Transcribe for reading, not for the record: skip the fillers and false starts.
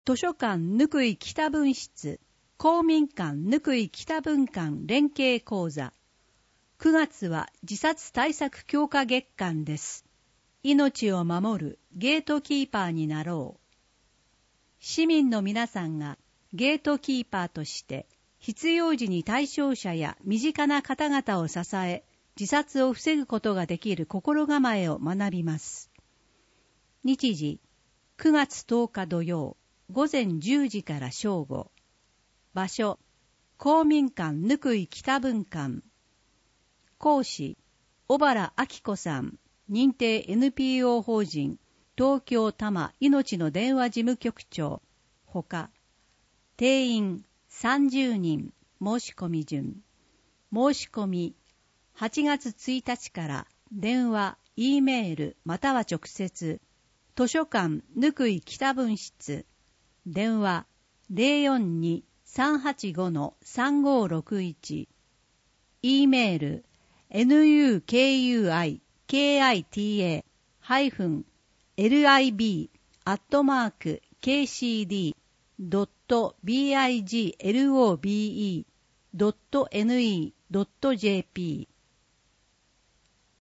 図書館ぬくい北分室、公民館ぬくい北分館連携講座。9月は自殺対策強化月間です。命を守るゲートキーパーになろう。市民の皆さんがゲートキーパーとして必要時に対象者や身近な方々を支え、自殺を防ぐことができる心構えを学びます。日時、9月10日土曜、午前10時から正午。場所、公民館ぬくい北分館。講師、小原明子さん、認定 NPO 法人、東京多摩命の電話事務局長。ほか、定員30人、申し込み順。申し込み、8月1日から電話、E メールまたは直接、図書館ぬくい北分室、電話 042-385-3561、E メール nukuikita-lib@kcd.biglobe.ne.jp